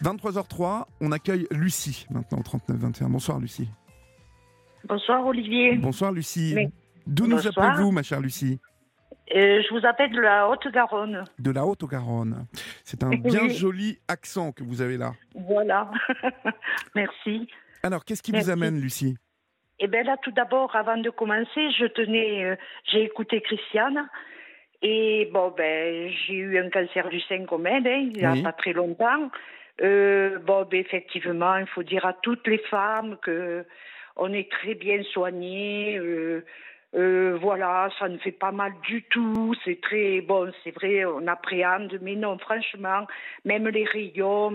23h03, on accueille Lucie maintenant au 39-21. Bonsoir Lucie. Bonsoir Olivier. Bonsoir Lucie. Mais, D'où nous bonsoir. appelez-vous, ma chère Lucie? Je vous appelle de la Haute-Garonne. De la Haute-Garonne. C'est un bien Oui. joli accent que vous avez là. Voilà. Merci. Alors, qu'est-ce qui Merci. vous amène, Lucie? Eh bien là, tout d'abord, avant de commencer, j'ai écouté Christiane. Et bon, j'ai eu un cancer du sein comme elle, il n'y a Oui. pas très longtemps. Effectivement, il faut dire à toutes les femmes que on est très bien soignées. Voilà, ça ne fait pas mal du tout. C'est très bon, c'est vrai, on appréhende, mais non, franchement, même les rayons,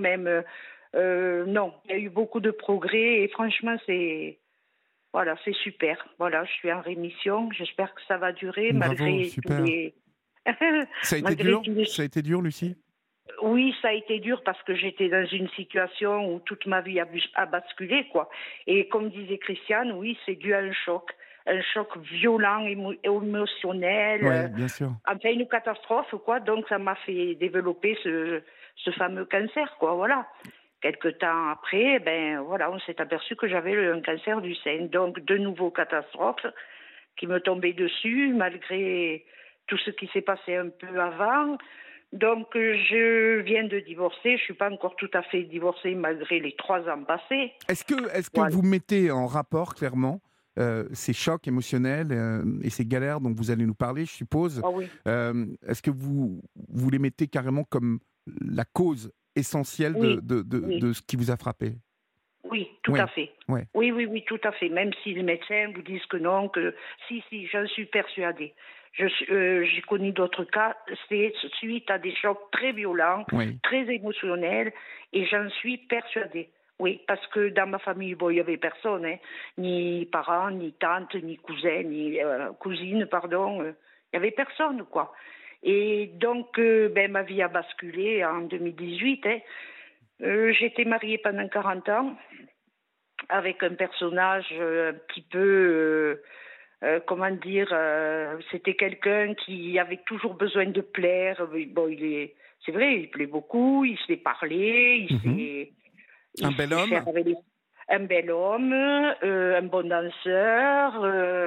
non, il y a eu beaucoup de progrès et franchement, voilà, c'est super. Voilà, je suis en rémission. J'espère que ça va durer Bravo, malgré tous super. les. Ça a été Malgré dur? tous les. Ça a été dur, Lucie? Oui, ça a été dur parce que j'étais dans une situation où toute ma vie a basculé, quoi. Et comme disait Christiane, oui, c'est dû à un choc violent, émotionnel, Oui, bien sûr. enfin une catastrophe, quoi. Donc ça m'a fait développer ce fameux cancer, quoi. Voilà. Quelque temps après, voilà, on s'est aperçu que j'avais un cancer du sein. Donc de nouveau catastrophe qui me tombaient dessus malgré tout ce qui s'est passé un peu avant. Donc, je viens de divorcer. Je ne suis pas encore tout à fait divorcée malgré les 3 ans passés. Est-ce que Voilà. vous mettez en rapport clairement ces chocs émotionnels et ces galères dont vous allez nous parler, je suppose, Ah oui. est-ce que vous les mettez carrément comme la cause essentielle Oui. de ce qui vous a frappé? Oui, tout Oui, à fait. oui. Oui, tout à fait. Même si les médecins vous disent que non, que si, j'en suis persuadée. J'ai connu d'autres cas, c'est suite à des chocs très violents, Oui. très émotionnels, et j'en suis persuadée. Oui, parce que dans ma famille, bon, il n'y avait personne, hein, ni parents, ni tantes, ni cousins, ni cousines, pardon. Il n'y avait personne, quoi. Et donc, ma vie a basculé en 2018. Hein. J'étais mariée pendant 40 ans avec un personnage un petit peu, comment dire, c'était quelqu'un qui avait toujours besoin de plaire. Bon, c'est vrai, il plaît beaucoup, il sait parler, Mhm. Un il bel sait homme? faire avec un bel homme, un bon danseur,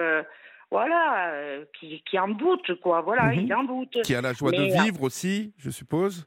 voilà, qui emboute, quoi. Voilà, il Mhm. emboute. Qui a la joie de Mais vivre aussi, je suppose?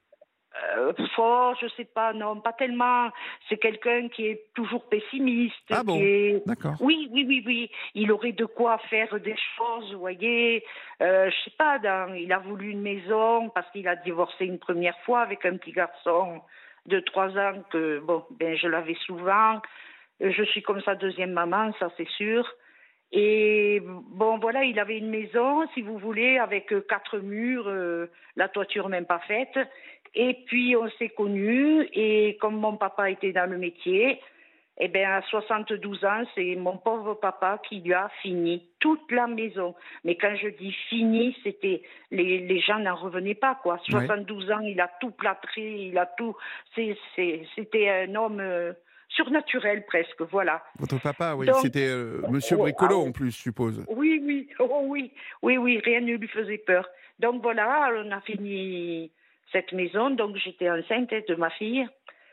je sais pas, non, pas tellement. C'est quelqu'un qui est toujours Ah pessimiste, qui bon? est. D'accord. Oui. Il aurait de quoi faire des choses, vous voyez. Je sais pas, il a voulu une maison parce qu'il a divorcé une première fois avec un petit garçon de 3 ans que, bon, je l'avais souvent. Je suis comme sa deuxième maman, ça c'est sûr. Et bon, voilà, il avait une maison, si vous voulez, avec 4 murs, la toiture même pas faite. Et puis, on s'est connus. Et comme mon papa était dans le métier, à 72 ans, c'est mon pauvre papa qui lui a fini toute la maison. Mais quand je dis fini, c'était les gens n'en revenaient pas, quoi. Ouais. 72 ans, il a tout plâtré, il a tout. C'était un homme surnaturel presque, voilà. Votre papa, oui, Donc, c'était Monsieur Bricolo en oui. plus, je suppose. Oui, oh oui, rien ne lui faisait peur. Donc voilà, on a fini cette maison, donc j'étais enceinte de ma fille.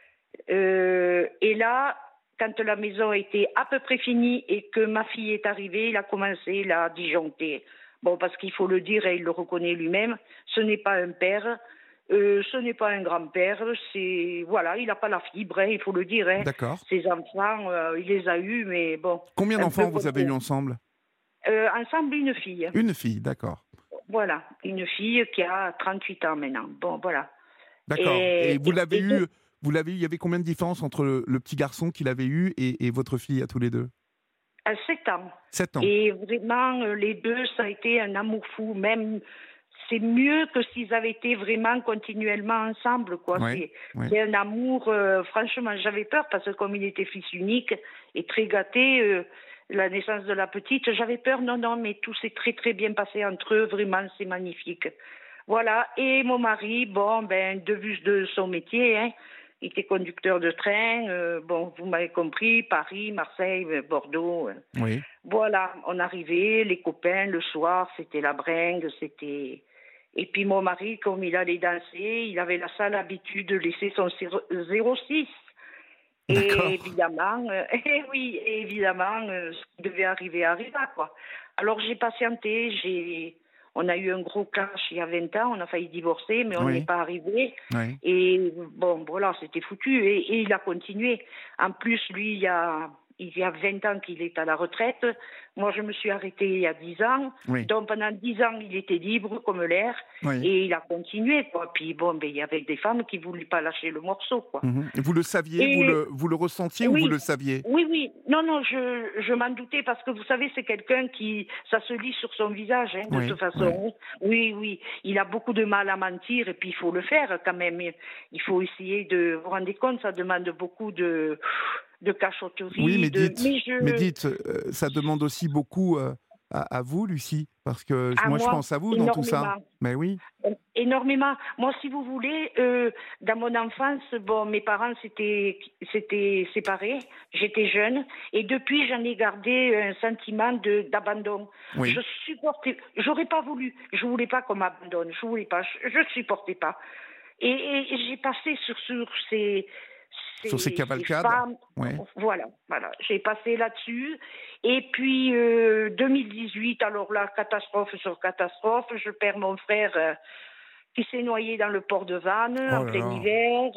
Et là, quand la maison était à peu près finie et que ma fille est arrivée, il a commencé à disjoncter. Bon, parce qu'il faut le dire, et il le reconnaît lui-même, ce n'est pas un père, ce n'est pas un grand-père, voilà, il n'a pas la fibre, hein, il faut le dire. Hein. D'accord. Ses enfants, il les a eus, mais bon, Combien un peu d'enfants vous comme avez eu ensemble? ensemble, une fille. Une fille, d'accord. Voilà, une fille qui a 38 ans maintenant. Bon, voilà. D'accord. Et Et, vous l'avez et eu, il y avait combien de différence entre le petit garçon qu'il avait eu et votre fille à tous les deux? à 7 ans. 7 ans. Et vraiment, les deux, ça a été un amour fou. Même, c'est mieux que s'ils avaient été vraiment continuellement ensemble, quoi. Ouais, ouais. C'est un amour, franchement, j'avais peur parce que comme il était fils unique et très gâté, la naissance de la petite, j'avais peur, non, mais tout s'est très, très bien passé entre eux, vraiment, c'est magnifique. Voilà, et mon mari, bon, de vue de son métier, hein, il était conducteur de train, bon, vous m'avez compris, Paris, Marseille, Bordeaux. Oui. Voilà, on arrivait, les copains, le soir, c'était la bringue, c'était... Et puis mon mari, comme il allait danser, il avait la sale habitude de laisser son 06. Et D'accord. évidemment, eh oui, et évidemment, ce qui devait arriver arriva, quoi. Alors j'ai patienté, on a eu un gros clash il y a 20 ans, on a failli divorcer, mais on n'y est Oui, pas arrivé. oui. Et bon, voilà, c'était foutu. Et il a continué. En plus, lui, il y a 20 ans qu'il est à la retraite. Moi, je me suis arrêtée il y a 10 ans. Oui, Donc pendant 10 ans, il était libre comme l'air. oui. Et il a continué, quoi. Puis bon, ben, il y avait des femmes qui ne voulaient pas lâcher le morceau, quoi. Mhm. Vous le saviez, Et vous le ressentiez ou vous oui, le saviez? oui, oui. Non, non, je m'en doutais parce que vous savez, c'est quelqu'un qui, ça se lit sur son visage, hein, de Oui, toute oui. façon. Oui, oui. Il a beaucoup de mal à mentir et puis il faut le faire quand même. Il faut essayer de, vous vous rendez compte, ça demande beaucoup de Oui, cachotterie, mais mais dites, ça demande aussi beaucoup à vous, Lucie, parce que à moi, je moi, pense à vous dans tout ça. énormément. Mais oui, Énormément. Moi, si vous voulez, dans mon enfance, bon, mes parents s'étaient séparés. J'étais jeune et depuis, j'en ai gardé un sentiment d'abandon. oui, Je supportais. J'aurais pas voulu. Je voulais pas qu'on m'abandonne. Je voulais pas. Je supportais pas. Et j'ai passé sur sur ces ces cavalcades. femmes. Ouais. Voilà, voilà. J'ai passé là-dessus. Et puis 2018, alors là, catastrophe sur catastrophe. Je perds mon frère qui s'est noyé dans le port de Vannes en Oh là plein là. hiver.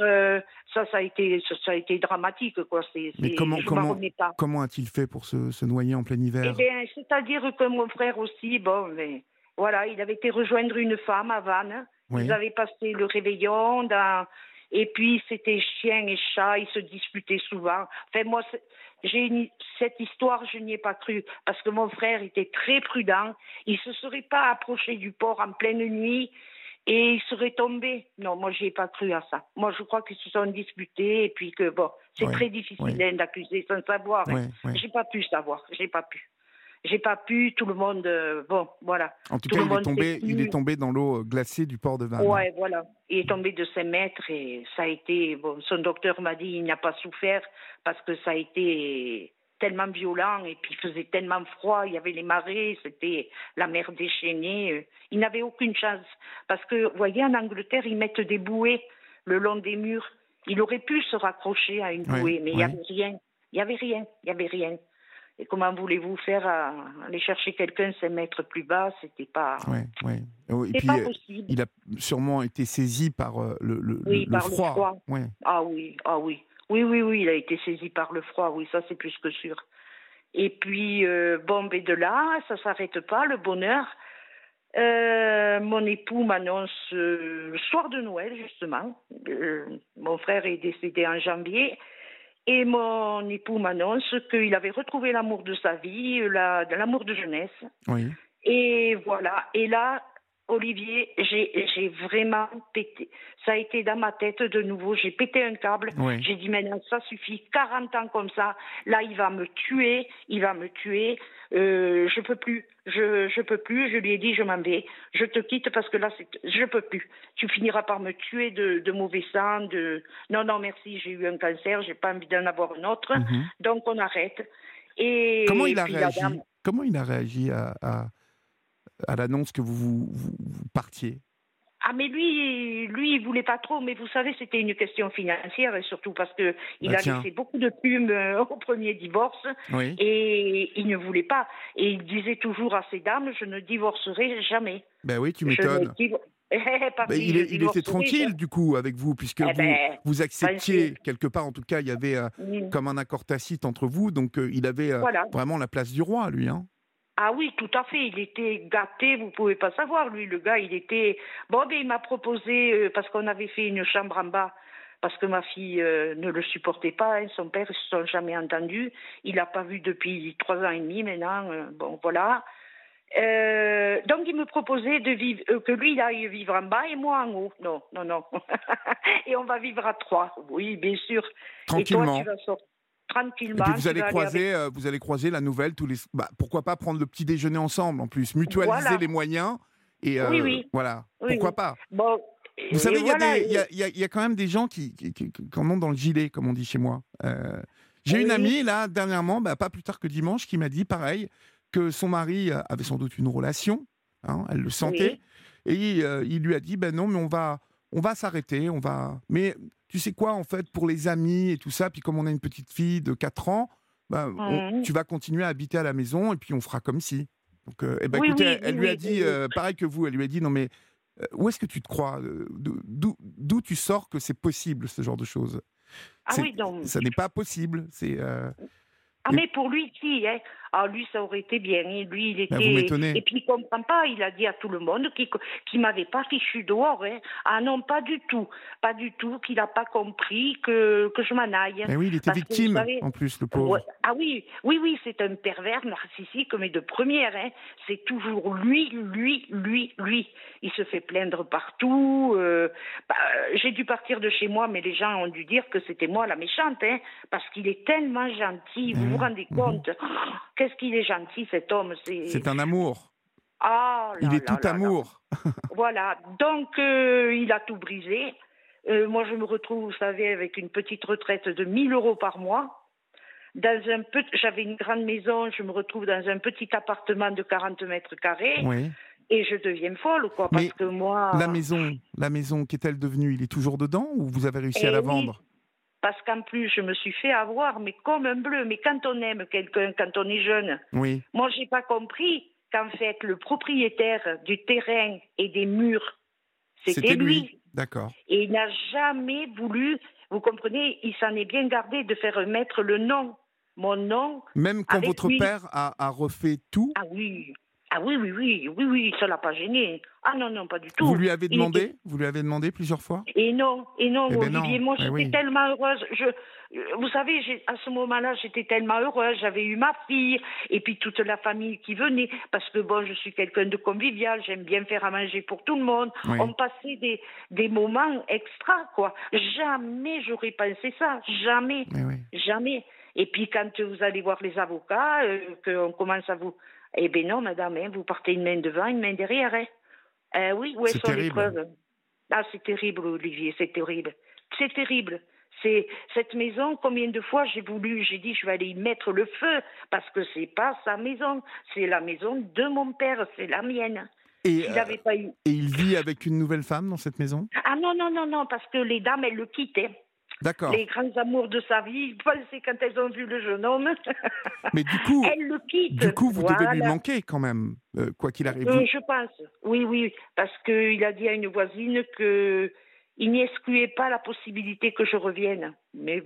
Ça a été dramatique, quoi. Mais Je m'en remets pas. comment a-t-il fait pour se noyer en plein Eh hiver? bien, c'est-à-dire que mon frère aussi, bon, mais voilà, il avait été rejoindre une femme à Vannes. Ils Oui, avaient passé le réveillon et puis c'était chien et chat, ils se disputaient souvent. Enfin, moi, cette histoire, je n'y ai pas cru parce que mon frère était très prudent. Il se serait pas approché du port en pleine nuit et il serait tombé. Non, moi, j'y ai pas cru à ça. Moi, je crois qu'ils se sont disputés et puis que bon, c'est oui, très difficile oui, hein, d'accuser sans savoir. Hein. oui, oui. J'ai pas pu savoir, j'ai pas pu. J'ai pas pu, tout le monde, bon, voilà, En tout tout cas, le monde s'est il est tenu. tombé dans l'eau glacée du port de Vannes. Ouais, voilà. Il est tombé de 5 mètres et ça a été, bon, son docteur m'a dit il n'a pas souffert parce que ça a été tellement violent et puis il faisait tellement froid, il y avait les marées, c'était la mer déchaînée. Il n'avait aucune chance parce que, vous voyez, en Angleterre, ils mettent des bouées le long des murs. Il aurait pu se raccrocher à une Oui, bouée, mais il n'y oui, avait rien. Il n'y avait rien. Il n'y avait rien. Et comment voulez-vous faire aller chercher quelqu'un 5 mètres plus bas? oui, oui. Oh, et C'est puis, pas possible. il a sûrement été saisi par Oui, le par le froid. froid. Ouais. Ah oui, ah oui. Oui, oui, oui, il a été saisi par le froid, oui, ça c'est plus que sûr. Et puis, bon, ben de là, ça s'arrête pas, le bonheur. Mon époux m'annonce le soir de Noël, justement. Mon frère est décédé en janvier. Et mon époux m'annonce qu'il avait retrouvé l'amour de sa vie, l'amour de jeunesse. Oui. Et voilà. Et là, Olivier, j'ai vraiment pété. Ça a été dans ma tête de nouveau. J'ai pété un câble. Oui. J'ai dit maintenant, ça suffit. 40 ans comme ça. Là, il va me tuer. Il va me tuer. Je peux plus. Je peux plus. Je lui ai dit, je m'en vais. Je te quitte parce que là, je peux plus. Tu finiras par me tuer de mauvais sang. Non, non, merci. J'ai eu un cancer. J'ai pas envie d'en avoir un autre. Mhm. Donc, on arrête. Comment Et il a puis la dame. réagi? Comment il a réagi à l'annonce que vous partiez? Ah mais lui, il voulait pas trop. Mais vous savez, c'était une question financière et surtout parce que il Bah a tiens. laissé beaucoup de plumes au premier divorce Oui. et il ne voulait pas. Et il disait toujours à ses dames, je ne divorcerai jamais. Ben oui, tu Je ne m'étonnes. divorcerai. Par Ben, lui, je il était divorcerai tranquille jamais. du coup avec vous, puisque Eh ben, vous tranquille. acceptiez quelque part, en tout cas, il y avait Mm. comme un accord tacite entre vous, donc il avait Voilà. vraiment la place du roi, lui. Hein. Ah oui, tout à fait. Il était gâté, vous pouvez pas savoir. Lui, le gars, il était. Bon, ben, il m'a proposé, parce qu'on avait fait une chambre en bas, parce que ma fille ne le supportait pas. Hein. Son père, ils se sont jamais entendus. Il l'a pas vu depuis 3 ans et demi maintenant. Bon, voilà. Donc, il me proposait de vivre, que lui, il aille vivre en bas et moi en haut. Non, non, non. Et on va vivre à 3. Oui, bien sûr. Et toi, tu Tranquillement. vas sortir Et puis tranquillement. Tu vas aller avec. vous allez croiser la nouvelle tous les. Bah, pourquoi pas prendre le petit déjeuner ensemble en plus, mutualiser Voilà. les moyens et Oui, oui. voilà. Oui, Pourquoi oui. pas? Bon, Vous et savez, il y a voilà. il y a quand même des gens qui en ont dans le gilet, comme on dit chez moi. J'ai une Oui, amie là dernièrement, bah, pas plus tard que dimanche, qui m'a dit pareil que son mari avait sans doute une relation, hein, elle le sentait, oui, Et il lui a dit, ben non, mais on va s'arrêter, Mais tu sais quoi, en fait, pour les amis et tout ça, puis comme on a une petite fille de 4 ans, ben, Mhm. tu vas continuer à habiter à la maison et puis on fera comme si. Donc, eh ben, Oui, écoutez, oui, oui, elle lui a oui, oui, dit, oui. pareil que vous, elle lui a dit, non mais où est-ce que tu te crois d'où tu sors que c'est possible, ce genre de choses? Ah oui, non. Ça n'est pas possible. Ah Et, mais pour lui, si, hein. Ah lui, ça aurait été bien. Et lui, il ben, vous était... Et m'étonnez. puis il comprend pas, il a dit à tout le monde qu'il m'avait pas fichu dehors, hein. Ah non, pas du tout. Pas du tout, qu'il n'a pas compris que je m'en aille. Ben oui, il était Parce que vous victime, savez... en plus, le Ouais. pauvre. Ah oui, oui, oui, c'est un pervers narcissique, mais de première, hein. C'est toujours lui, lui, lui, lui. Il se fait plaindre partout. J'ai dû partir de chez moi, mais les gens ont dû dire que c'était moi la méchante, hein, parce qu'il est tellement gentil, Eh vous vous oui. rendez Mhm. compte? Oh, qu'est-ce qu'il est gentil, cet homme, c'est... C'est un amour. Ah Il là est tout là là là. amour. Voilà, donc il a tout brisé. Moi, je me retrouve, vous savez, avec une petite retraite de 1 000 € par mois. J'avais une grande maison, je me retrouve dans un petit appartement de 40 mètres carrés Oui. et je deviens folle, quoi, parce Mais que moi... la maison, qu'est-elle devenue? Il est toujours dedans ou vous avez réussi à Eh la oui, vendre? parce qu'en plus, je me suis fait avoir, mais comme un bleu. Mais quand on aime quelqu'un, quand on est jeune, Oui. moi, j'ai pas compris qu'en fait, le propriétaire du terrain et des murs, c'était C'était lui. lui. D'accord. Et il n'a jamais voulu, vous comprenez, il s'en est bien gardé de faire mettre le nom, mon nom, Même quand avec votre lui. père a refait tout, Ah oui, ah oui, oui, oui, oui, oui, ça l'a pas gêné. Ah non, non, pas du vous tout. lui avez Il était... demandé? Vous lui avez demandé plusieurs fois? Et non, Eh ben Olivier, non. moi Eh j'étais oui. tellement heureuse. Vous savez, à ce moment-là, j'étais tellement heureuse. J'avais eu ma fille et puis toute la famille qui venait parce que bon, je suis quelqu'un de convivial. J'aime bien faire à manger pour tout le monde. Oui. On passait des moments extra, quoi. Jamais j'aurais pensé ça, jamais, Eh oui. jamais. Et puis quand vous allez voir les avocats, qu'on commence à vous, eh ben non, madame, hein, vous partez une main devant, une main derrière. Hein. Oui, où C'est sont les terrible. preuves? Ah, c'est terrible, Olivier, c'est terrible. C'est terrible. C'est cette maison, combien de fois j'ai dit, je vais aller y mettre le feu, parce que c'est pas sa maison, c'est la maison de mon père, c'est la mienne. Et, S'il n'avait pas eu... et il vit avec une nouvelle femme dans cette maison? Ah non, non, non, non, parce que les dames, elles le quittaient. Les D'accord. grands amours de sa vie, c'est quand elles ont vu le jeune homme, Mais elles le quittent. du coup, vous devez lui Voilà. manquer quand même, quoi qu'il arrive. Vous... Je pense, oui, oui, parce qu'il a dit à une voisine que il n'excluait pas la possibilité que je revienne. Mais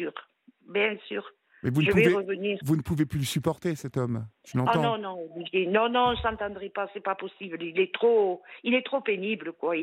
bien sûr, Mais je vais revenir. vous ne pouvez plus le supporter, cet homme. Je Ah l'entends. non, non, Olivier, non, non, on ne s'entendrait pas, c'est pas possible. Il est trop pénible, quoi.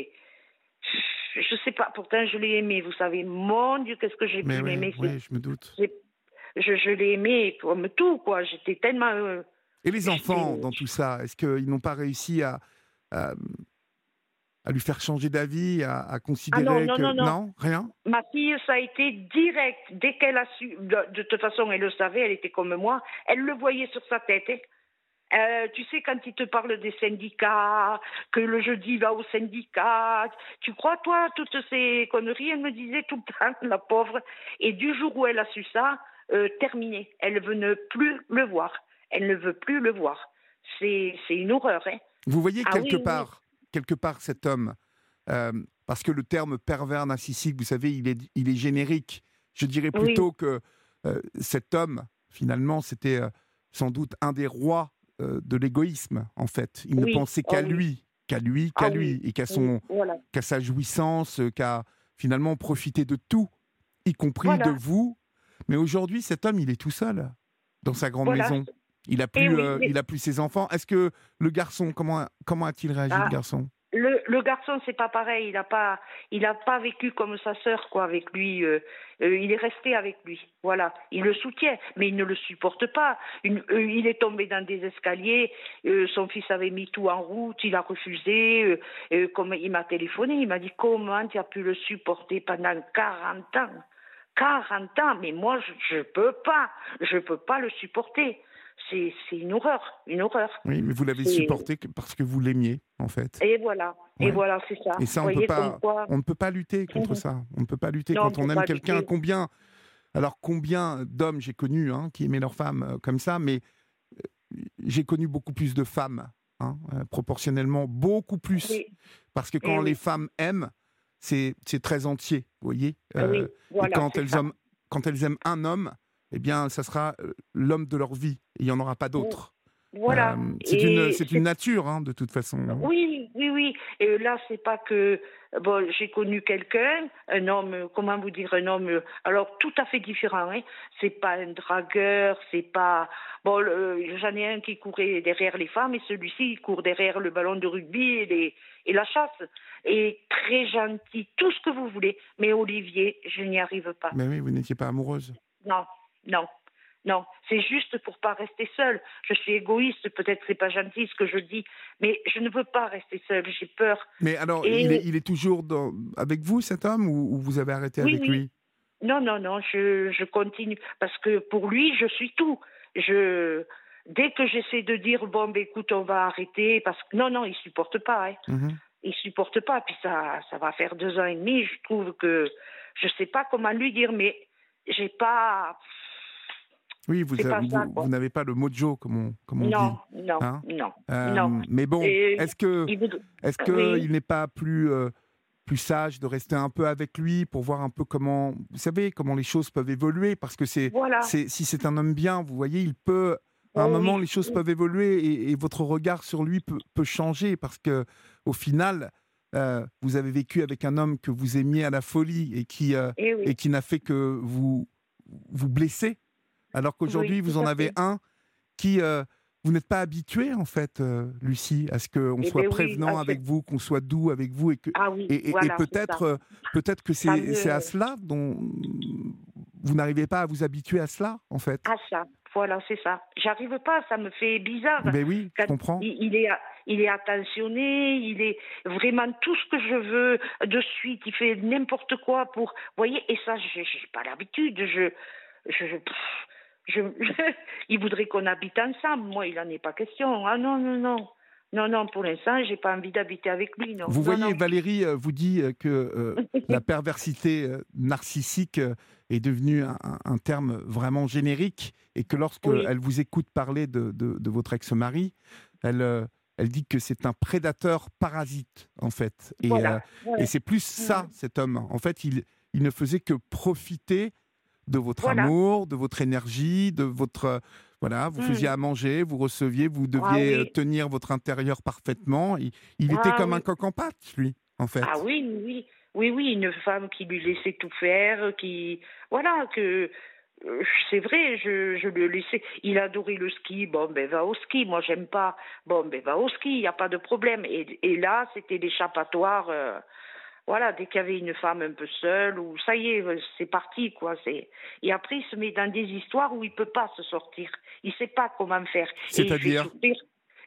Je sais pas, pourtant je l'ai aimé, vous savez. Mon Dieu, qu'est-ce que j'ai Mais pu oui, l'aimer. oui, je me doute. Je l'ai aimé comme tout, quoi. J'étais tellement... Et les enfants, j'étais- dans tout ça, est-ce qu'ils n'ont pas réussi à, à lui faire changer d'avis, à Ah non, considérer non, que... non, non. Non, rien? Ma fille, ça a été direct. Dès qu'elle a su, de toute façon, elle le savait, elle était comme moi, elle le voyait sur sa tête. Hein. Tu sais, quand il te parle des syndicats, que le jeudi va au syndicat, tu crois, toi, toutes ces conneries, elle me disait tout le temps, la pauvre. Et du jour où elle a su ça, terminé. Elle veut ne plus le voir. Elle ne veut plus le voir. C'est une horreur. Hein. Vous voyez Ah oui, oui. quelque part cet homme, parce que le terme pervers narcissique, vous savez, il est générique. Je dirais Oui, plutôt que cet homme, finalement, c'était sans doute un des rois de l'égoïsme, en fait. Il ne oui, pensait oh qu'à oui. lui, qu'à lui, Ah qu'à oui, lui, et oui, voilà. qu'à sa jouissance, qu'à finalement profiter de tout, y compris de Voilà, vous. Mais aujourd'hui, cet homme, il est tout seul dans sa grande voilà. maison. Et oui, Il a plus ses enfants. Est-ce que le garçon, comment a-t-il réagi, le ah, garçon? le garçon, c'est pas pareil. Il a pas vécu comme sa sœur, quoi, avec lui. Il est resté avec lui. Voilà. Il le soutient, mais il ne le supporte pas. Il est tombé dans des escaliers. Son fils avait mis tout en route. Il a refusé. Comme il m'a téléphoné, il m'a dit comment tu as pu le supporter pendant 40 ans. 40 ans, mais moi, je peux pas. Je peux pas le supporter. C'est une horreur, une horreur. Oui, mais vous l'avez C'est... supporté parce que vous l'aimiez, en fait. Et Ouais. voilà, c'est ça. Et ça, Vous voyez comme quoi. on ne peut pas lutter contre ça. On ne peut pas lutter Non, on quand peut on aime pas quelqu'un. lutter. Combien d'hommes j'ai connus qui aimaient leurs femmes comme ça, mais j'ai connu beaucoup plus de femmes hein, proportionnellement beaucoup plus. Oui, Parce que et quand les oui, femmes aiment, c'est très entier, vous voyez. oui, Et voilà, c'est ça. quand elles aiment un homme, eh bien, ça sera l'homme de leur vie. Et il n'y en aura pas Vo- d'autre. Voilà. Et C'est une nature, hein, de toute façon. Hein. oui, oui, oui. Et là, c'est pas que bon, j'ai connu quelqu'un, un homme, comment vous dire, un homme, alors tout à fait différent. Hein. C'est pas un dragueur, c'est pas bon. J'en ai un qui courait derrière les femmes et celui-ci il court derrière le ballon de rugby et la chasse. Et très gentil, tout ce que vous voulez. Mais Olivier, je n'y arrive pas. Mais oui, vous n'étiez pas amoureuse. Non, non. Non, c'est juste pour pas rester seule. Je suis égoïste, peut-être c'est pas gentil ce que je dis, mais je ne veux pas rester seule, j'ai peur. Mais alors, Et il est toujours avec vous, cet homme, ou vous avez arrêté oui, avec oui, lui? non, non, non, je continue parce que pour lui, je suis tout. Je Dès que j'essaie de dire bon, ben écoute, on va arrêter, parce que non, non, il supporte pas, hein. Mhm. Il supporte pas. Puis ça va faire 2 ans et demi. Je trouve que je sais pas comment lui dire, mais j'ai pas, Oui, c'est pas ça vous quoi. n'avez pas le mojo, comme on dit. Non, non, Hein. non, non. Mais bon, Et il voudrait. est-ce que Oui, il n'est pas plus sage de rester un peu avec lui pour voir un peu comment, vous savez, comment les choses peuvent évoluer, parce que voilà. si c'est un homme bien, vous voyez, il peut, à un Oh moment, oui, les choses oui, peuvent évoluer et votre regard sur lui peut changer, parce que au final, vous avez vécu avec un homme que vous aimiez à la folie et oui, et qui n'a fait que vous blesser, alors qu'aujourd'hui, oui, tout vous en à avez fait. un qui, vous n'êtes pas habitué, en fait, Lucie, à ce qu'on Eh soit bien oui, prévenant avec vous, qu'on soit doux avec vous, ah oui, et voilà, c'est ça. peut-être que Ça c'est à me, cela dont vous n'arrivez pas à vous habituer à cela, en fait. ah ça, voilà, c'est ça. J'arrive pas, ça me fait bizarre. Ben oui, je Quand comprends. il est attentionné, il est vraiment tout ce que je veux de suite. Il fait n'importe quoi pour, vous voyez, et ça, j'ai pas l'habitude. Pff, je, il voudrait qu'on habite ensemble. Moi, il en est pas question. Ah non, non, non. Non, non, pour l'instant, j'ai pas envie d'habiter avec lui, non. Vous Non, voyez, non. Valérie vous dit que la perversité narcissique est devenue un terme vraiment générique, et que lorsque Oui, elle vous écoute parler de votre ex-mari, elle dit que c'est un prédateur parasite, en fait. voilà. Et Voilà. c'est plus Mm. ça, cet homme. En fait, il ne faisait que profiter de votre Voilà. amour, de votre énergie, de votre... Voilà, vous faisiez Mm. à manger, vous receviez, vous Ah deviez oui. tenir votre intérieur parfaitement. Il était Ah comme un oui. coq en pâte, lui, en Ah fait. oui, oui, oui. Oui, oui, une femme qui lui laissait tout faire, qui... Voilà, que... C'est vrai, je le laissais. Il adorait le ski. Bon, ben va au ski. Moi, j'aime pas. Bon, ben va au ski. Il n'y a pas de problème. Et là, c'était l'échappatoire. Voilà, dès qu'il y avait une femme un peu seule, ou ça y est, c'est parti, quoi. Et après, il se met dans des histoires où il peut pas se sortir. Il sait pas comment faire. Et il fait C'est-à-dire, souffrir.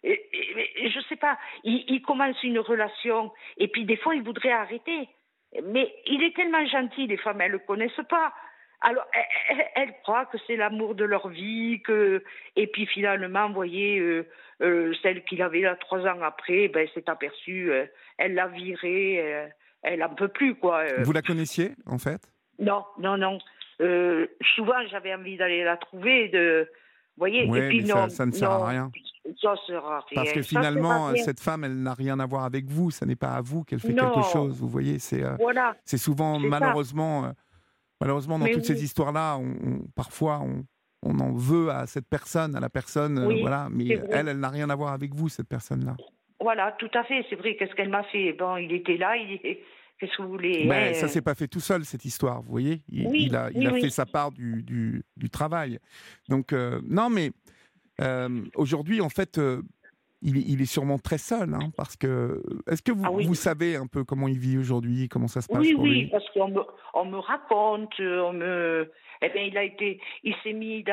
Je sais pas. Il commence une relation, et puis des fois, il voudrait arrêter. Mais il est tellement gentil, les femmes, elles le connaissent pas. Alors, elles croient que c'est l'amour de leur vie, et puis finalement, vous voyez, celle qu'il avait là 3 ans après, ben, s'est aperçue, elle l'a virée, elle n'en peut plus, quoi. vous la connaissiez, en fait? Non, non, non. Souvent, j'avais envie d'aller la trouver, vous voyez, et Oui, puis mais non, ça ne sert à non, rien. ça sert à Parce rien, que ça sert à finalement, rien. cette femme, elle n'a rien à voir avec vous. Ça n'est pas à vous qu'elle fait quelque Non, chose. Vous voyez, voilà, c'est souvent, c'est ça. malheureusement, dans Mais toutes ces oui, histoires-là, parfois, on en veut à cette personne, à la personne, oui, voilà. Mais c'est vrai. elle n'a rien à voir avec vous, cette personne-là. Voilà, tout à fait, c'est vrai. Qu'est-ce qu'elle m'a fait? Bon, il était là, qu'est-ce que vous voulez, Ben, ça hein? s'est pas fait tout seul, cette histoire, vous voyez. Oui, Il oui, a fait oui. sa part du travail. Donc, non, mais aujourd'hui, en fait, il est sûrement très seul, hein, parce que... Est-ce que Ah vous oui. savez un peu comment il vit aujourd'hui, comment ça se passe Oui, pour oui, lui? parce on me raconte, eh bien, il s'est mis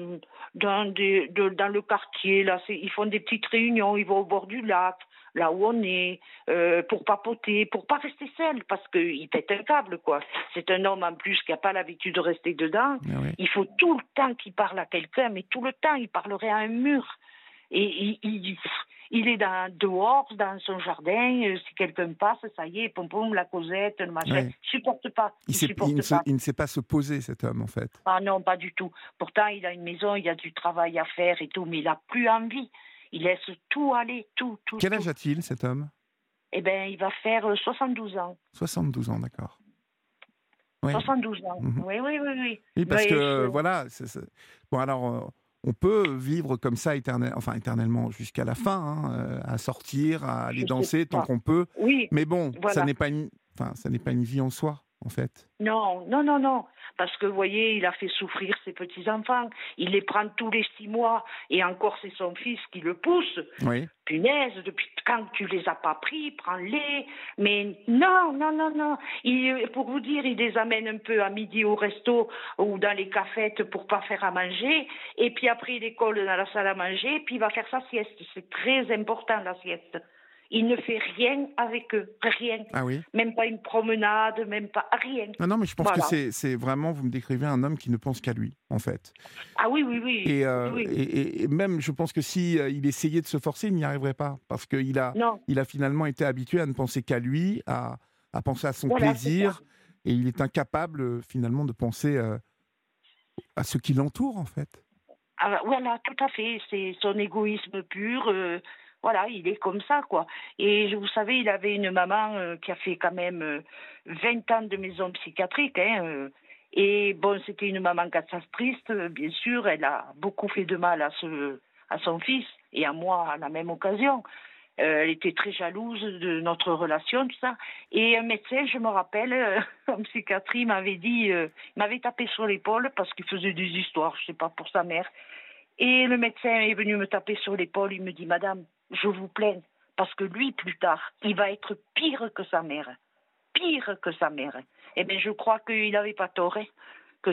dans le quartier, là, ils font des petites réunions, ils vont au bord du lac, là où on est, pour papoter, pour pas rester seul, parce qu'il pète un câble, quoi. C'est un homme, en plus, qui n'a pas l'habitude de rester dedans. Ah oui. Il faut tout le temps qu'il parle à quelqu'un, mais tout le temps, il parlerait à un mur. Et il est dehors, dans son jardin. Si quelqu'un passe, ça y est, pom pom, la causette, le machin. Ouais. Il supporte pas. Il supporte pas. Il ne sait pas se poser, cet homme, en fait. Ah non, pas du tout. Pourtant, il a une maison, il a du travail à faire et tout, mais il a plus envie. Il laisse tout aller, tout, tout, Quel tout. âge a-t-il, cet homme? Eh bien, il va faire 72 ans. 72 ans, d'accord. Oui. 72 ans. Mhm. Oui, oui, oui, oui. Oui, parce Mais que, voilà, bon, alors, on peut vivre comme ça éternellement jusqu'à la fin, hein, à sortir, à aller je sais danser tant pas. qu'on peut. Oui, Mais bon, ça voilà. n'est pas ça n'est pas une vie en soi, en fait. Non, non, non, non. Parce que, vous voyez, il a fait souffrir ses petits-enfants. Il les prend tous les 6 mois. Et encore, c'est son fils qui le pousse. Oui. Punaise, depuis quand tu les as pas pris, prends-les. Mais non, non, non, non. Pour vous dire, il les amène un peu à midi au resto ou dans les cafettes pour pas faire à manger. Et puis après, il les colle dans la salle à manger. Puis il va faire sa sieste. C'est très important, la sieste. Il ne fait rien avec eux. Rien. Ah oui. Même pas une promenade, même pas rien. Non, non, mais je pense que Voilà. c'est vraiment, vous me décrivez un homme qui ne pense qu'à lui, en fait. Ah oui, oui, oui. Et, Oui, oui. et même, je pense que si il essayait de se forcer, il n'y arriverait pas. Parce Non, il a finalement été habitué à ne penser qu'à lui, à penser à son voilà, c'est ça. plaisir. Et il est incapable, finalement, de penser à ceux qui l'entourent, en fait. Ah, voilà, tout à fait. C'est son égoïsme pur. Voilà, il est comme ça, quoi. Et vous savez, il avait une maman qui a fait quand même 20 ans de maison psychiatrique. Hein, et bon, c'était une maman castratrice, bien sûr. Elle a beaucoup fait de mal à son fils et à moi à la même occasion. Elle était très jalouse de notre relation, tout ça. Et un médecin, je me rappelle, en psychiatrie, m'avait dit, il m'avait tapé sur l'épaule parce qu'il faisait des histoires, je sais pas, pour sa mère. Et le médecin est venu me taper sur l'épaule, il me dit, Madame, je vous plains, parce que lui, plus tard, il va être pire que sa mère. Pire que sa mère. Eh bien, je crois qu'il n'avait pas tort, hein, que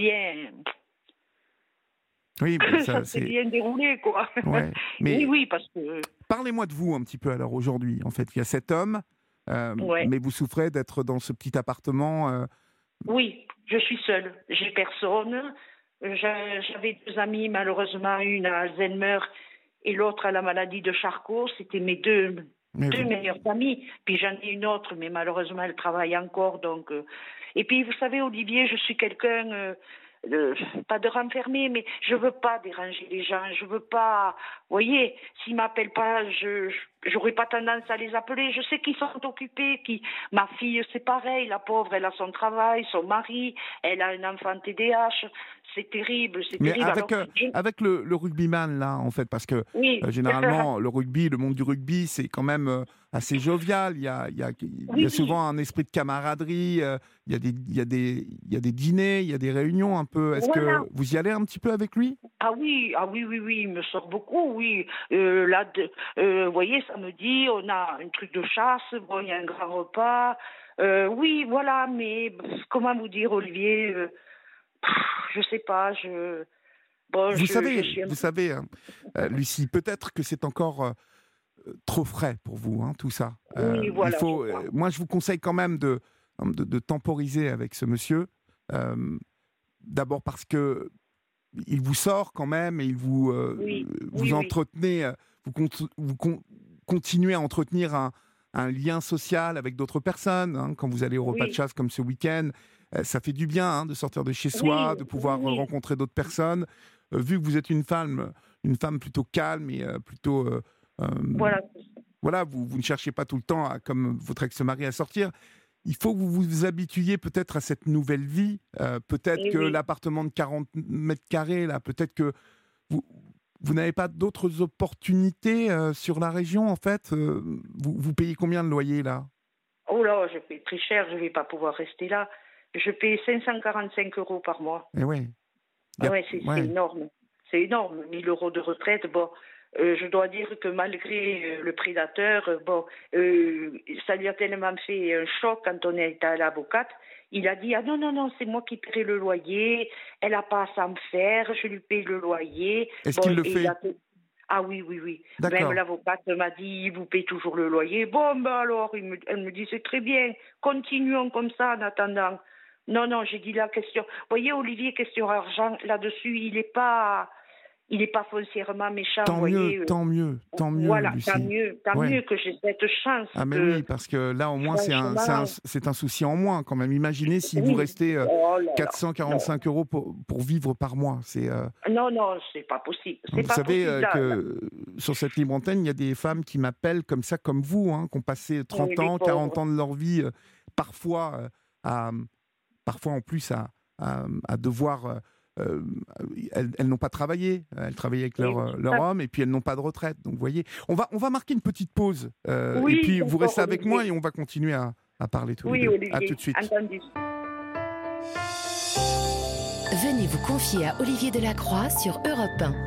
Oui, ben ça ça, s'est c'est. bien déroulé, quoi. Ouais. Oui, Mais oui, parce que, parlez-moi de vous un petit peu, alors, aujourd'hui. En fait, il y a cet homme, ouais. mais vous souffrez d'être dans ce petit appartement. Oui, je suis seule. J'ai personne. J'avais 2 amies, malheureusement, une à Alzheimer et l'autre à la maladie de Charcot. C'était mes Mais deux vous, meilleures amies. Puis j'en ai une autre, mais malheureusement, elle travaille encore. Donc, Et puis, vous savez, Olivier, je suis quelqu'un, pas de renfermé, mais je veux pas déranger les gens. Je veux pas. Vous voyez, s'ils m'appellent pas, j'aurais pas tendance à les appeler. Je sais qu'ils sont occupés. Ma fille, c'est pareil. La pauvre, elle a son travail, son mari, elle a un enfant TDAH. C'est terrible, c'est mais terrible. Alors, avec le rugbyman, là, en fait, parce que oui, généralement, le monde du rugby, c'est quand même assez jovial. Il y a oui, oui. souvent un esprit de camaraderie. Il y a des dîners, il y a des réunions un peu. Est-ce Voilà. que vous y allez un petit peu avec lui? Ah oui, ah oui, oui, oui, il me sort beaucoup, oui. Vous voyez, samedi, on a un truc de chasse, bon, il y a un grand repas. Oui, voilà, mais comment vous dire, Olivier, je sais pas, bon, je suis un Vous peu. savez, hein, Lucie, peut-être que c'est encore trop frais pour vous, hein, tout ça. Oui, voilà, je crois. Moi, je vous conseille quand même de temporiser avec ce monsieur. Euh, D'abord parce que il vous sort quand même et Oui, vous oui, oui, entretenez, continuez à entretenir un lien social avec d'autres personnes. Hein, quand vous allez au repas de oui, chasse comme ce week-end, ça fait du bien, hein, de sortir de chez oui, soi, de oui, pouvoir oui. rencontrer d'autres personnes. Vu que vous êtes une femme plutôt calme et plutôt euh, Voilà. voilà, vous ne cherchez pas tout le temps, comme votre ex-mari, à sortir. Il faut que vous vous habituiez peut-être à cette nouvelle vie. Peut-être Et que oui. l'appartement de 40 mètres carrés, là, peut-être que vous, vous n'avez pas d'autres opportunités sur la région, en fait. Vous payez combien de loyer, là? Oh là, je paie très cher, je vais pas pouvoir rester là. Je paie 545 € par mois. Eh ouais, il y Ah a, ouais, c'est ouais. énorme. C'est énorme, 1 000 € de retraite. Bon, je dois dire que malgré le prédateur, bon, ça lui a tellement fait un choc quand on est à l'avocate. Il a dit, ah non, non, non, c'est moi qui paierai le loyer. Elle n'a pas à s'en faire, je lui paye le loyer. Est-ce Bon, qu'il le et il fait? a ah oui, oui, oui. Même D'accord. l'avocate m'a dit, il vous paye toujours le loyer. Bon, ben alors, elle me dit, c'est très bien. Continuons comme ça en attendant. Non, non, j'ai dit la question. Vous voyez, Olivier, question argent, là-dessus, il est pas. il n'est pas foncièrement méchant, vous Tant voyez. mieux, tant mieux, tant mieux, Voilà, Lucie. tant Ouais. mieux que j'ai cette chance. Ah mais oui, parce que là au moins Franchement, c'est un souci en moins quand même. Imaginez si vous oui. restez Oh là là, non. 445 euros pour vivre par mois. Non, non, c'est pas possible. C'est Vous pas savez possible. Là, là. que sur cette libre antenne, il y a des femmes qui m'appellent comme ça, comme vous, hein, qui ont passé Oui, 30 les ans, 40 pauvres. ans de leur vie, parfois, à, parfois en plus à devoir... euh, elles n'ont pas travaillé, elles travaillaient avec Et leur homme et puis elles n'ont pas de retraite. Donc vous voyez, on va marquer une petite pause et oui, puis vous d'accord, restez avec moi Olivier. et on va continuer à parler tous les Oui, deux. À tout Olivier, de suite. entendu. Venez vous confier à Olivier Delacroix sur Europe 1.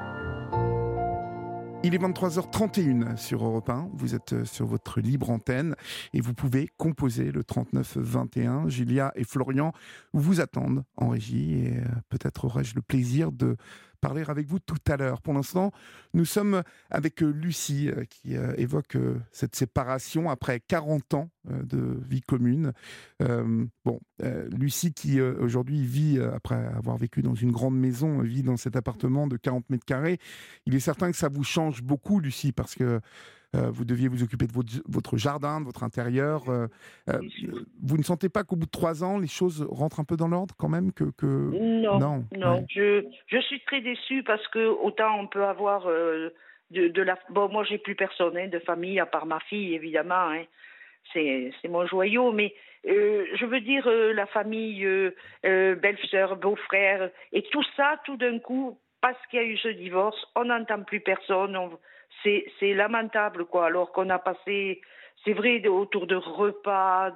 Il est 23h31 sur Europe 1, vous êtes sur votre libre antenne et vous pouvez composer le 39 21. Julia et Florian vous attendent en régie et peut-être aurai-je le plaisir de parler avec vous tout à l'heure. Pour l'instant, nous sommes avec Lucie qui évoque cette séparation après 40 ans de vie commune. Lucie qui aujourd'hui vit, après avoir vécu dans une grande maison, vit dans cet appartement de 40 mètres carrés. Il est certain que ça vous change beaucoup, Lucie, parce que vous deviez vous occuper de votre jardin, de votre intérieur. Vous ne sentez pas qu'au bout de 3 ans, les choses rentrent un peu dans l'ordre quand même Non, Non. non. Ouais. Je suis très déçue parce que autant on peut avoir de la... Bon, moi, j'ai plus personne de famille, à part ma fille, évidemment. Hein. C'est mon joyau, mais je veux dire, la famille, belle-sœur, beau-frère, et tout ça, tout d'un coup, parce qu'il y a eu ce divorce, on n'entend plus personne. C'est lamentable, quoi. Alors qu'on a passé, c'est vrai, autour de repas,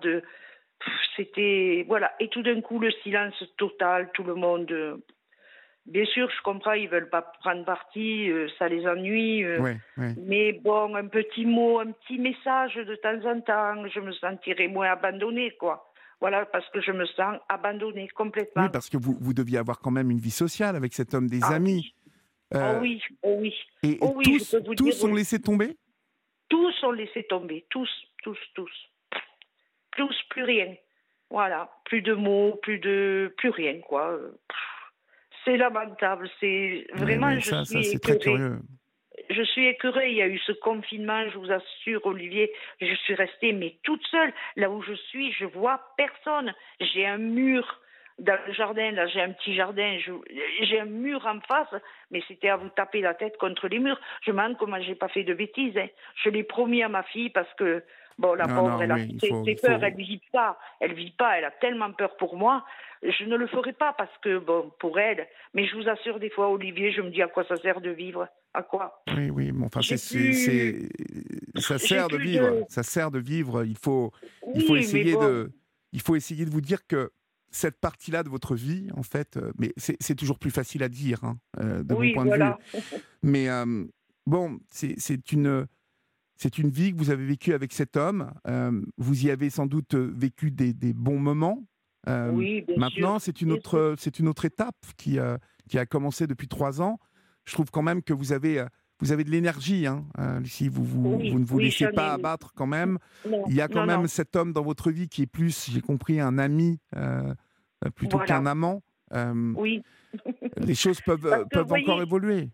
c'était voilà, et tout d'un coup le silence total, tout le monde. Bien sûr, je comprends, ils veulent pas prendre parti, ça les ennuie, Ouais. mais bon, un petit mot, un petit message de temps en temps, je me sentirais moins abandonnée, quoi. Voilà, parce que je me sens abandonnée complètement. Oui, parce que vous deviez avoir quand même une vie sociale avec cet homme, des Ah amis. oui, oh Euh, oui, oh oui, et oh oui, je peux vous dire, tous ont laissé tomber. tous ont laissé tomber, tous, tous, tous, tous, plus rien. Voilà, plus de mots, plus rien, quoi. C'est lamentable, c'est vraiment, Ouais, je ça, suis c'est très écœurée. curieux. Je suis écœurée, il y a eu ce confinement, je vous assure, Olivier, je suis restée mais toute seule. Là où je suis, je vois personne. J'ai un mur dans le jardin, là j'ai un petit jardin, j'ai un mur en face, mais c'était à vous taper la tête contre les murs. Je me demande comment j'ai pas fait de bêtises. Hein. Je l'ai promis à ma fille parce que, bon, la pauvre, Non, elle a oui, ses peurs, elle vit pas, elle a tellement peur pour moi. Je ne le ferai pas parce que, bon, pour elle, mais je vous assure, des fois, Olivier, je me dis à quoi ça sert de vivre? À quoi? Oui, mais enfin, J'ai plus, ça j'ai sert de plus vivre. de... Ça sert de vivre. Oui, mais bon, Il faut essayer de vous dire que cette partie-là de votre vie, en fait, mais c'est toujours plus facile à dire, hein, de mon oui, point de vue. voilà. Mais bon, c'est une vie que vous avez vécue avec cet homme. Vous y avez sans doute vécu des bons moments. Oui, bien sûr. Maintenant, c'est une autre étape qui a commencé depuis 3 ans. Je trouve quand même que vous avez de l'énergie, hein, Lucie. Oui, Vous ne vous oui, laissez j'en ai, pas oui. abattre quand même. Non, Il y a quand non, même non. cet homme dans votre vie qui est plus, j'ai compris, un ami plutôt Voilà. qu'un amant. Oui. Les choses Parce que, vous peuvent encore voyez, évoluer.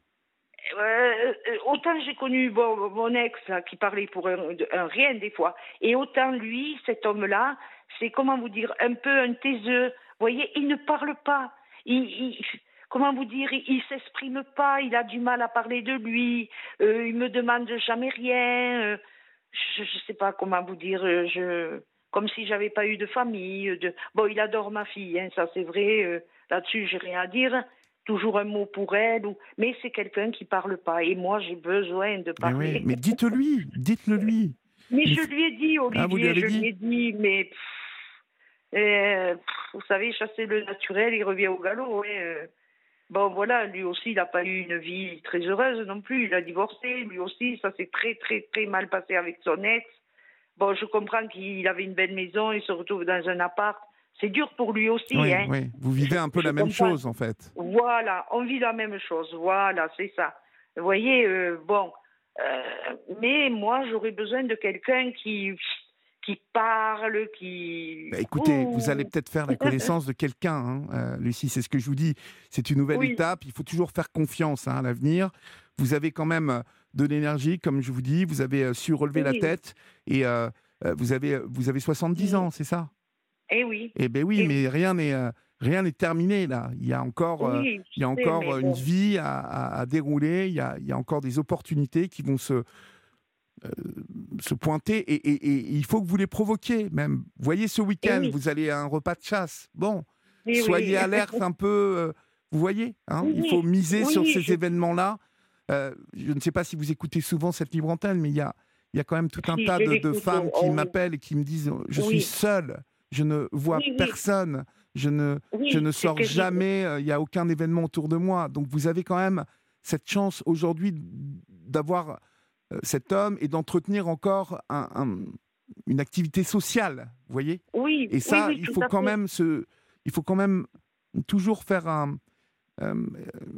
autant j'ai connu bon, mon ex là, qui parlait pour un rien des fois, et autant lui, cet homme-là, c'est comment vous dire, un peu un taiseux. Vous voyez, il ne parle pas. Comment vous dire, il s'exprime pas. Il a du mal à parler de lui. Il me demande jamais rien. Je sais pas comment vous dire. Comme si j'avais pas eu de famille. Bon, il adore ma fille, hein, ça c'est vrai. Là-dessus, j'ai rien à dire. Toujours un mot pour elle, mais c'est quelqu'un qui parle pas. Et moi, j'ai besoin de Mais oui, parler. mais dites-le lui. Mais Une je f- lui ai dit, Ah, vous lui Olivier, avez je lui dit? ai dit, mais vous savez, chasser le naturel, il revient au galop. Hein. Bon, voilà, lui aussi, il n'a pas eu une vie très heureuse non plus. Il a divorcé, lui aussi, ça s'est très, très, très mal passé avec son ex. Bon, je comprends qu'il avait une belle maison, il se retrouve dans un appart. C'est dur pour lui aussi, Oui, hein. oui. Vous vivez un peu Je la même comprends. chose, en fait. Voilà, on vit la même chose. Voilà, c'est ça. Vous voyez, bon. Mais moi, j'aurais besoin de quelqu'un qui parle, qui... Bah, écoutez, Ouh. vous allez peut-être faire la connaissance de quelqu'un, hein, Lucie, c'est ce que je vous dis. C'est une nouvelle Oui, étape, il faut toujours faire confiance, hein, à l'avenir. Vous avez quand même de l'énergie, comme je vous dis, vous avez su relever la oui, tête et vous avez 70 oui. ans, c'est ça? Eh oui, Eh bien oui, eh oui, mais rien n'est terminé là. oui, Il y a je sais, encore mais une bon, vie à dérouler, il y a encore des opportunités qui vont se pointer et il faut que vous les provoquiez même. Voyez ce eh week-end, oui, vous allez à un repas de chasse. Bon, eh soyez oui, alerte un peu. Vous voyez, hein, il faut oui, miser sur oui, ces événements-là. Je ne sais pas si vous écoutez souvent cette libre antenne, mais il y a quand même tout un si, tas je de l'écoute, femmes qui oh oui, m'appellent et qui me disent je suis oui, seule, je ne vois oui, oui, personne, je oui, ne c'est sors terrible. jamais, il n'y a aucun événement autour de moi. Donc vous avez quand même cette chance aujourd'hui d'avoir cet homme et d'entretenir encore une activité sociale, vous voyez. Oui, Et oui, ça, oui, tout à fait. il faut quand même toujours faire euh,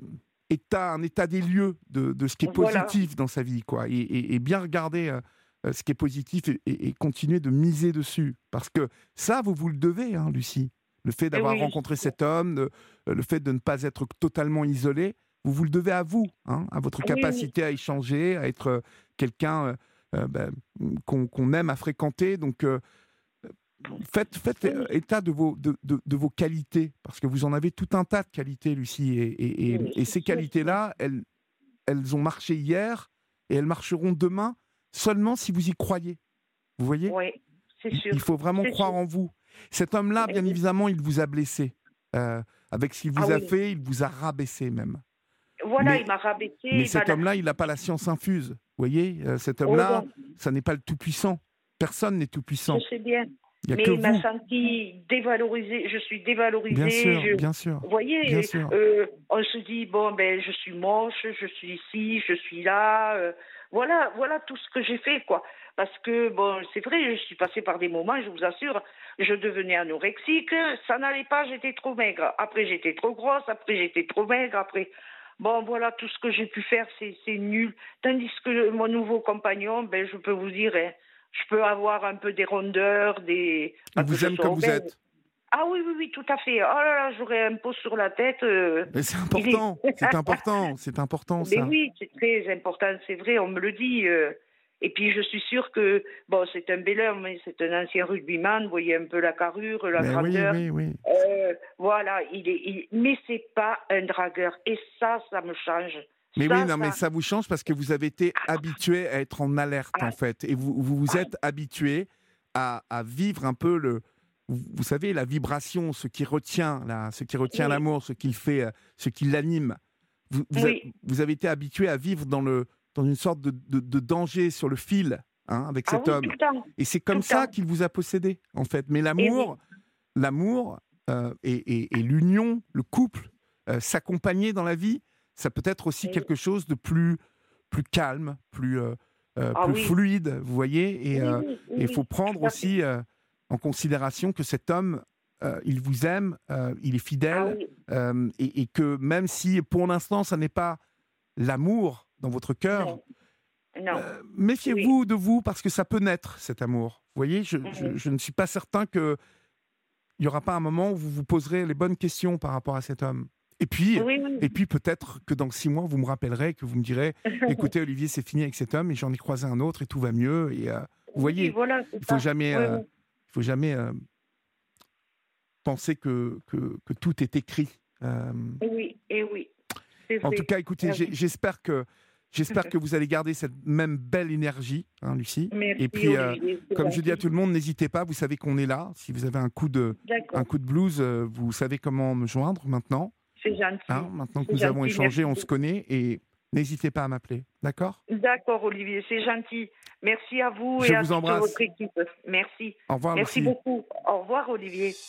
un état des lieux de ce qui est Voilà, positif dans sa vie, quoi, et bien regarder ce qui est positif et continuer de miser dessus, parce que ça, vous le devez, hein, Lucie. Le fait eh d'avoir oui, rencontré cet homme, le fait de ne pas être totalement isolé, vous le devez à vous, hein, à votre oui, oui, capacité à échanger, à être quelqu'un qu'on aime à fréquenter. Donc, faites oui, état de vos qualités, parce que vous en avez tout un tas de qualités, Lucie. oui, Et c'est ces sûr, oui, qualités-là, elles ont marché hier et elles marcheront demain seulement si vous y croyez. Vous voyez? oui, c'est Il sûr, faut vraiment c'est croire sûr. en vous. Cet homme-là, Eh bien oui. évidemment, il vous a blessé. Avec ce qu'il Ah vous a oui, fait, il vous a rabaissé même. voilà, Mais, il m'a rabaissé, mais il m'a... cet homme-là, il n'a pas la science infuse. Vous voyez? Cet Oh homme-là, non, ça n'est pas le tout-puissant. Personne n'est je tout-puissant. sais bien. Il n'y a Mais que il m'a vous. senti dévalorisée. Je suis Bien dévalorisée. sûr, bien sûr, Vous bien voyez, sûr. on se dit, bon, ben, je suis moche, je suis ici, je suis là. Voilà, voilà tout ce que j'ai fait, quoi. Parce que, bon, c'est vrai, je suis passée par des moments, je vous assure, je devenais anorexique, ça n'allait pas, j'étais trop maigre. Après, j'étais trop grosse, après, j'étais trop maigre, après... Bon, voilà, tout ce que j'ai pu faire, c'est nul. Tandis que mon nouveau compagnon, ben, je peux vous dire, hein, je peux avoir un peu des rondeurs, Il pas que vous je aime sois comme vous obèse. êtes. Ah oui, oui, oui, tout à fait. Oh là là, j'aurais un pot sur la tête. Mais c'est Il est... important, c'est important Mais ça. oui, c'est très important, c'est vrai, on me le dit. Et puis je suis sûre que, bon, c'est un bel homme, mais c'est un ancien rugbyman, vous voyez un peu la carrure, la Mais oui, grandeur. oui, oui. Voilà, mais c'est pas un dragueur. Et ça me change. Mais oui, Ça, non, mais ça. ça vous change parce que vous avez été habitué à être en alerte, Ah, en fait. Et vous ah, êtes habitué à vivre un peu vous savez, la vibration, ce qui retient oui, l'amour, ce qui le fait, ce qui l'anime. oui. Vous avez été habitué à vivre dans une sorte de danger sur le fil, hein, avec Ah cet oui, tout homme. le temps. Et c'est Tout comme le ça temps. qu'il vous a possédé, en fait. Mais Et oui, l'amour et l'union, le couple, s'accompagner dans la vie, ça peut être aussi et- quelque chose de plus calme, ah plus oui. fluide, vous voyez. Oui, oui, Et oui, il faut oui, prendre tout à fait. aussi en considération que cet homme, il vous aime, il est Ah fidèle, oui, et que même si pour l'instant, ça n'est pas l'amour dans votre cœur, non, non, oui. méfiez-vous de vous parce que ça peut naître, cet amour. Vous voyez, Mhm. je ne suis pas certain qu'il n'y aura pas un moment où vous vous poserez les bonnes questions par rapport à cet homme. Oui, oui. Et puis peut-être que dans 6 mois, vous me rappellerez, que vous me direz, écoutez Olivier, c'est fini avec cet homme et j'en ai croisé un autre et tout va mieux. Et vous Oui, voyez, voilà, c'est ça. Oui, oui. il faut jamais penser que tout est écrit. Oui, et oui, c'est En tout vrai. cas, écoutez, Ah oui. j'espère que vous allez garder cette même belle énergie, hein, Lucie. Et Merci puis, Olivier, c'est comme je dis à gentil. tout le monde, n'hésitez pas, vous savez qu'on est là. Si vous avez un D'accord, coup de blues, vous savez comment me joindre maintenant. c'est gentil. Hein, maintenant que C'est nous avons gentil, échangé, merci on se beaucoup. connaît et n'hésitez pas à m'appeler. D'accord? D'accord Olivier, c'est gentil. Merci à vous Je et à vous toute votre embrasse. équipe. Merci. Au revoir, Merci Lucie. beaucoup. Au revoir Olivier.